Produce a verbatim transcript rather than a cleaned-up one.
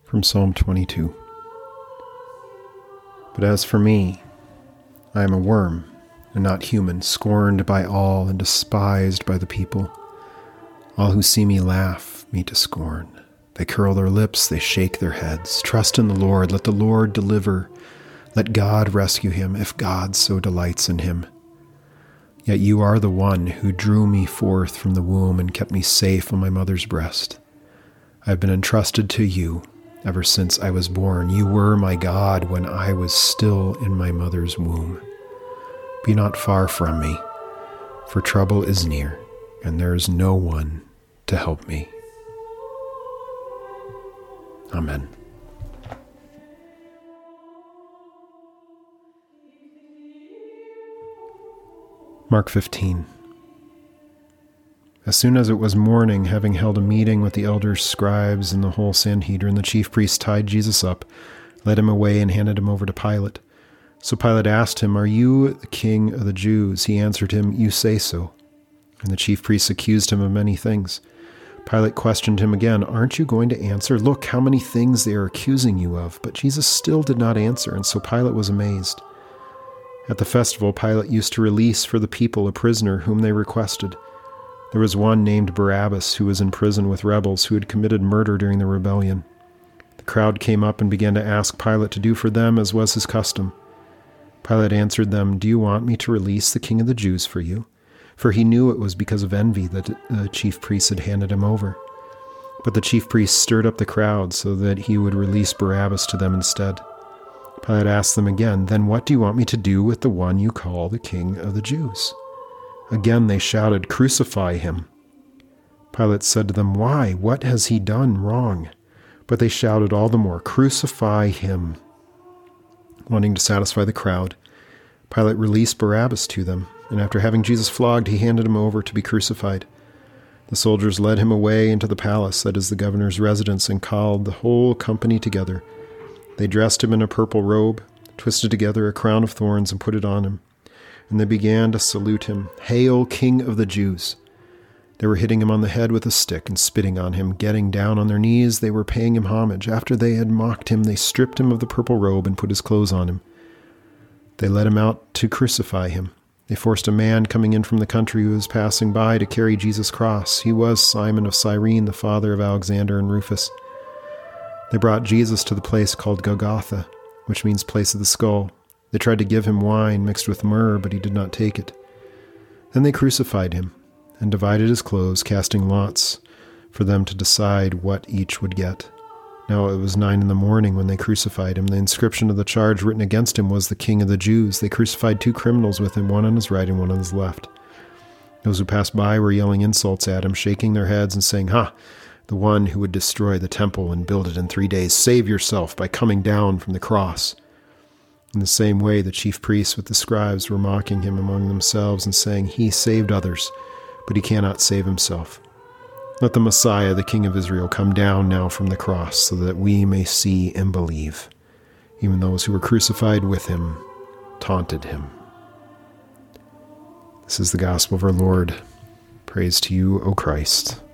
From Psalm twenty-two. But as for me, I am a worm and not human, scorned by all and despised by the people. All who see me laugh me to scorn. They curl their lips, they shake their heads. Trust in the Lord, let the Lord deliver. Let God rescue him, if God so delights in him. Yet you are the one who drew me forth from the womb and kept me safe on my mother's breast. I have been entrusted to you ever since I was born. You were my God when I was still in my mother's womb. Be not far from me, for trouble is near, and there is no one to help me. Amen. Mark fifteen. As soon as it was morning, having held a meeting with the elders, scribes, and the whole Sanhedrin, the chief priests tied Jesus up, led him away, and handed him over to Pilate. So Pilate asked him, "Are you the king of the Jews?" He answered him, "You say so." And the chief priests accused him of many things. Pilate questioned him again, "Aren't you going to answer? Look how many things they are accusing you of." But Jesus still did not answer, and so Pilate was amazed. At the festival, Pilate used to release for the people a prisoner whom they requested. There was one named Barabbas who was in prison with rebels who had committed murder during the rebellion. The crowd came up and began to ask Pilate to do for them as was his custom. Pilate answered them, "Do you want me to release the king of the Jews for you?" For he knew it was because of envy that the chief priests had handed him over. But the chief priests stirred up the crowd so that he would release Barabbas to them instead. Pilate asked them again, "Then what do you want me to do with the one you call the king of the Jews?" Again they shouted, "Crucify him." Pilate said to them, "Why? What has he done wrong?" But they shouted all the more, "Crucify him." Wanting to satisfy the crowd, Pilate released Barabbas to them, and after having Jesus flogged, he handed him over to be crucified. The soldiers led him away into the palace, that is the governor's residence, and called the whole company together. They dressed him in a purple robe, twisted together a crown of thorns, and put it on him. And they began to salute him, "Hail, King of the Jews!" They were hitting him on the head with a stick and spitting on him. Getting down on their knees, they were paying him homage. After they had mocked him, they stripped him of the purple robe and put his clothes on him. They led him out to crucify him. They forced a man coming in from the country who was passing by to carry Jesus' cross. He was Simon of Cyrene, the father of Alexander and Rufus. They brought Jesus to the place called Golgotha, which means place of the skull. They tried to give him wine mixed with myrrh, but he did not take it. Then they crucified him and divided his clothes, casting lots for them to decide what each would get. Now it was nine in the morning when they crucified him. The inscription of the charge written against him was the King of the Jews. They crucified two criminals with him, one on his right and one on his left. Those who passed by were yelling insults at him, shaking their heads and saying, "Ha! The one who would destroy the temple and build it in three days. Save yourself by coming down from the cross." In the same way, the chief priests with the scribes were mocking him among themselves and saying, "He saved others, but he cannot save himself. Let the Messiah, the King of Israel, come down now from the cross so that we may see and believe." Even those who were crucified with him taunted him. This is the gospel of our Lord. Praise to you, O Christ.